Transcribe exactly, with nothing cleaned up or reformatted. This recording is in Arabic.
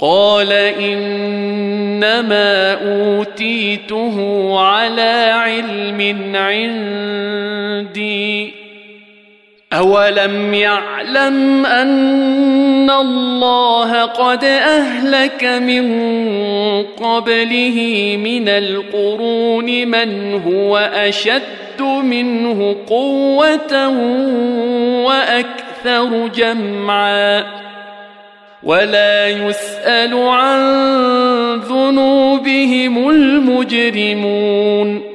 قال إنما أوتيته على علم عندي أولم يعلم أن الله قد أهلك من قبله من القرون من هو أشد منه قوة وأكثر جمعا ولا يسأل عن ذنوبهم المجرمون